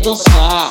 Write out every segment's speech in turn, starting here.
dançar.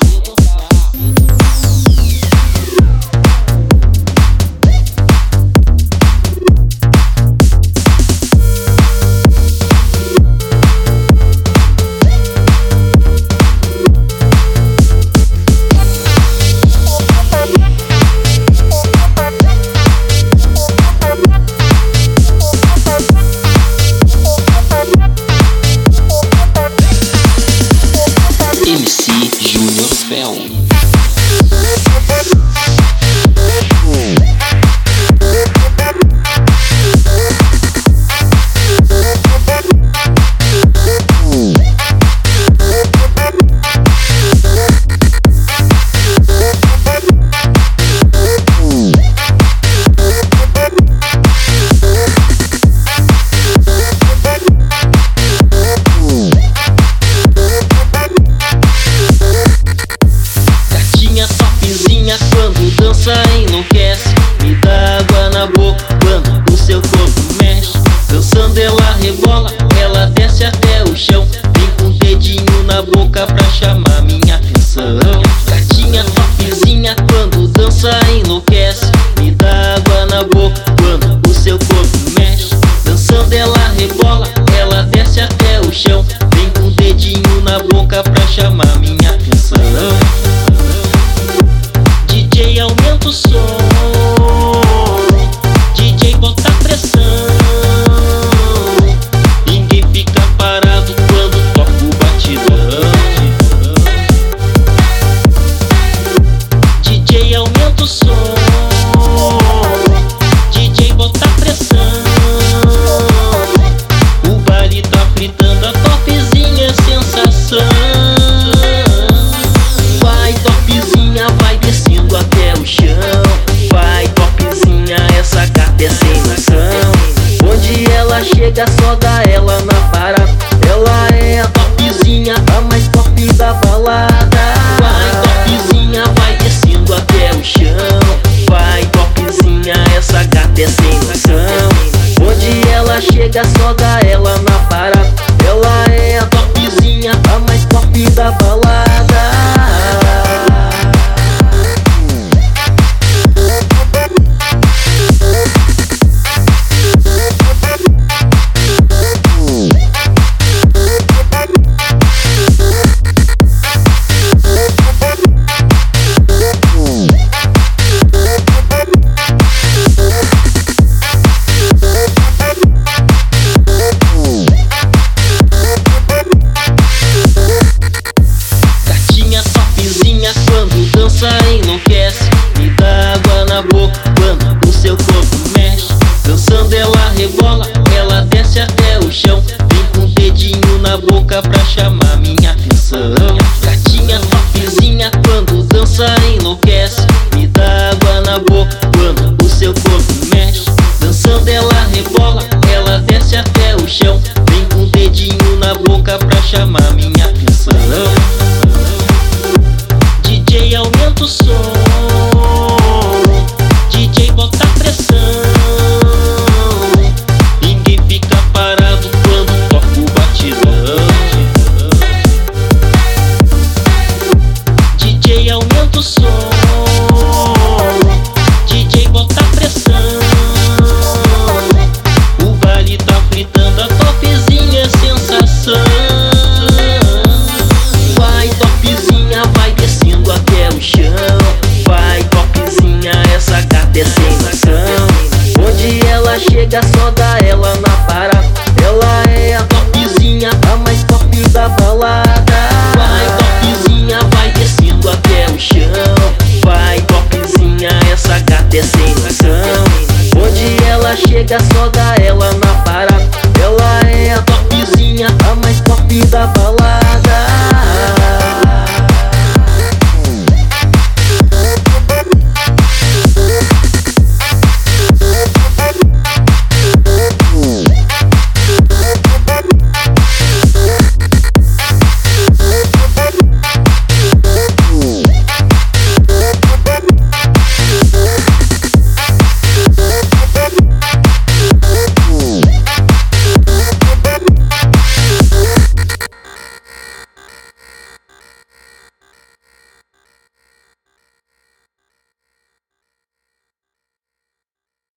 MC Júnior Fel. Quando dança enlouquece, me dá água na boca quando o seu corpo mexe. Dançando ela rebola, ela desce até o chão. Vem com o dedinho na boca pra chamar minha atenção. Gatinha topzinha, quando dança enlouquece, me dá água na boca quando o seu corpo mexe. Dançando ela rebola, ela desce até o chão. Vem com o dedinho na boca pra chamar minha atenção. DJ aumenta o som, DJ bota pressão. Ninguém fica parado quando toca o batidão. DJ aumenta o som, DJ bota pressão. O baile tá fritando, a topzinha é sensação. Vai topzinha, vai descendo até o chão. Vai topzinha, essa gata é sem noção. Onde ela chega só dá ela na parada. Ela é a topzinha, a mais top da balada. Vai topzinha, vai descendo até o chão. Vai topzinha, essa gata é sem noção. Onde ela chega só